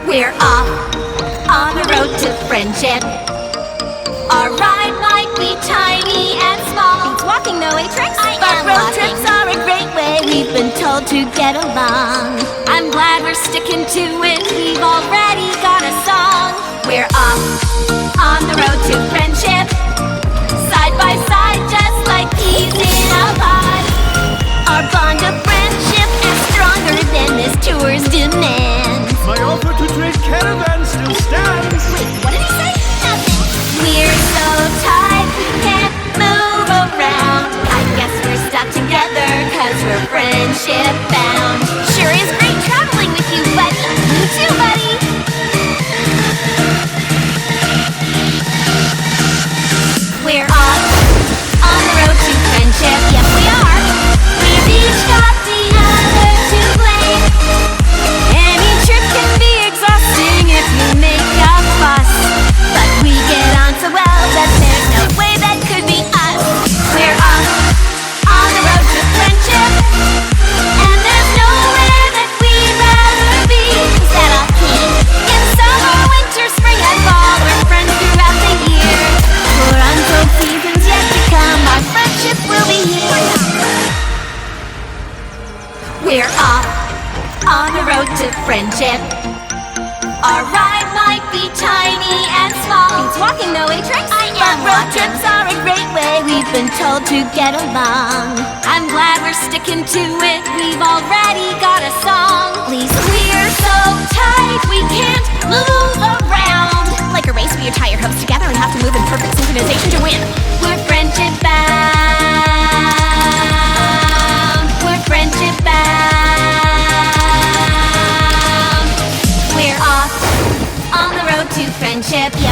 We're off on the road to friendship. Our ride might be tiny and small. It's walking though, eh, Trix? But road trips are a great way, we've been told, to get along. I'm glad we're sticking to it, we've already got a song. We're off on the road to friendship, side by side, just like peas in a pod. Our bond of friendship is stronger than this tour's demands. My offer to trade caravans still stands. Wait, what did he say? Nothing. We're so tight we can't move around. I guess we're stuck together cause we're friendship bound. Sure is great traveling with you, buddy. Me too, buddy. We're off on the road to friendship. Yes, we are. We've each got the other to blame. Any trip can be exhausting if you make a fuss, but we get on so well that there's no way that could be us. We're off on the road to friendship, and there's nowhere that we'd rather be. Is that all, King? In summer, winter, spring, and fall, we're friends throughout the year. For untold seasons yet to come, our friendship will be here. We're off on the road to friendship. Our ride might be tiny and small. It's walking though, eh, Trix? But road trips are a great way, we've been told, to get along. I'm glad we're sticking to it, we've already got a song. Please, we're so tight we can't move around. Like a race where you tie your hooks together and have to move in perfect synchronization to win. We're friendship bound. We're friendship bound. We're off on the road to friendship.